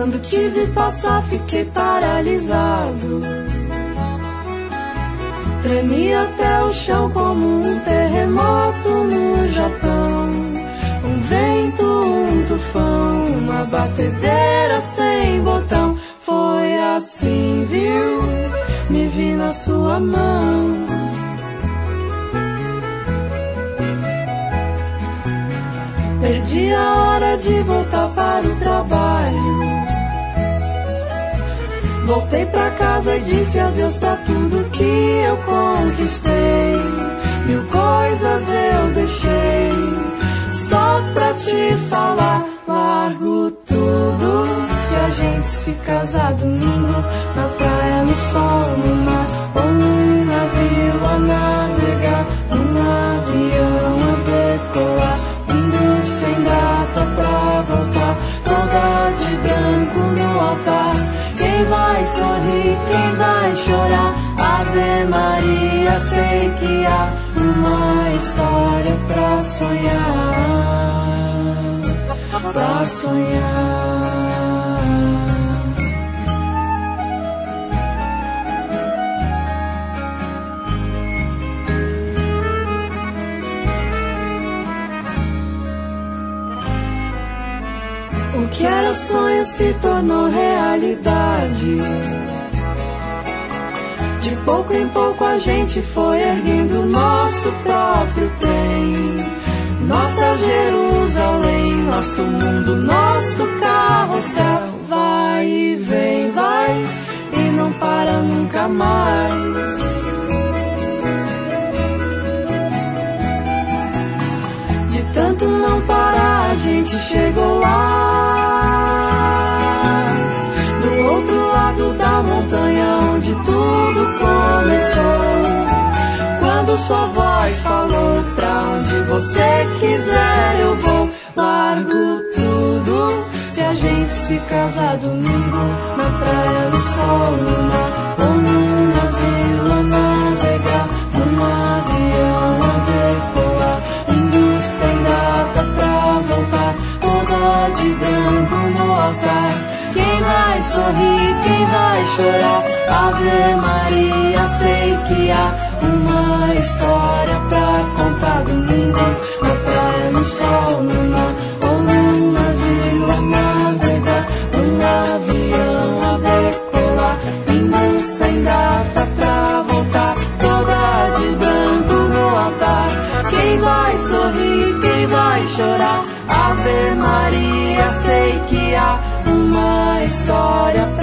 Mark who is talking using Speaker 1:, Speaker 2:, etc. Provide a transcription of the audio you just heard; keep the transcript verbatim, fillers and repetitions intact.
Speaker 1: Quando te vi passar, fiquei paralisado. Tremi até o chão como um terremoto no Japão. Um vento, um tufão, uma batedeira sem botão. Foi assim, viu? Me vi na sua mão. Perdi a hora de voltar para o trabalho. Voltei pra casa e disse adeus pra tudo que eu conquistei. Mil coisas eu deixei só pra te falar. Largo tudo se a gente se casar domingo, na praia, no sol, no mar, ou num navio a navegar, num avião a decolar, indo sem data pra voltar, toda de branco no altar. Quem vai sorrir, quem vai chorar? Ave Maria, sei que há uma história pra sonhar, pra sonhar. O que era sonho se tornou realidade. De pouco em pouco a gente foi erguendo nosso próprio trem. Nossa Jerusalém, nosso mundo, nosso carrossel. Vai e vem, vai e não para nunca mais. De tanto não parar a gente chegou lá, do outro lado da montanha onde tudo começou. Quando sua voz falou, pra onde você quiser eu vou. Largo tudo se a gente se casar domingo, na praia, no sol, no mar, ou num navio a navegar, num avião a decolar, indo sem data pra voltar, toda de branco no altar. Quem vai sorrir, quem vai chorar? Ave Maria, sei que há uma história pra contar domingo, na praia, no sol, no mar, ou num navio a navegar, num avião a decolar, indo sem data pra voltar, toda de branco no altar. Quem vai sorrir, quem vai chorar? Ave Maria, sei que há uma história pra